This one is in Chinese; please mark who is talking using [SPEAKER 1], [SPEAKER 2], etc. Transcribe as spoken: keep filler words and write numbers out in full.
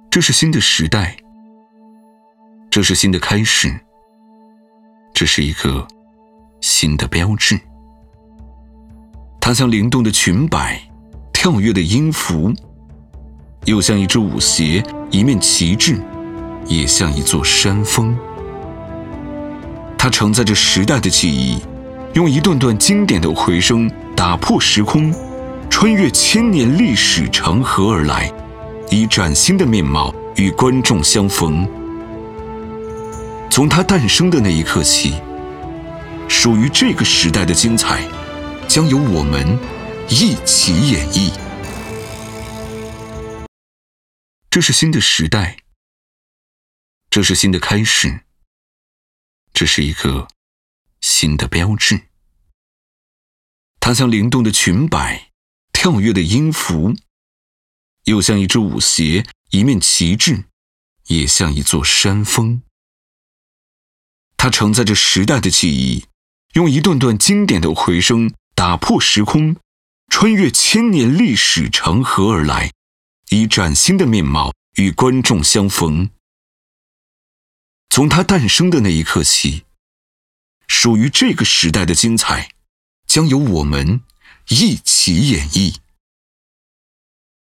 [SPEAKER 1] 这是新的时代，这是新的开始，这是一个新的标志。它像灵动的裙摆，跳跃的音符，又像一只舞鞋，一面旗帜，也像一座山峰。它承载着时代的记忆，用一段段经典的回声打破时空，穿越千年历史长河而来，以崭新的面貌与观众相逢。从它诞生的那一刻起，属于这个时代的精彩将由我们一起演绎。这是新的时代，这是新的开始，这是一个新的标志。它像灵动的裙摆，跳跃的音符，又像一只舞鞋，一面旗帜，也像一座山峰。它承载着时代的记忆，用一段段经典的回声打破时空，穿越千年历史长河而来，以崭新的面貌与观众相逢。从它诞生的那一刻起，属于这个时代的精彩将由我们一起演绎。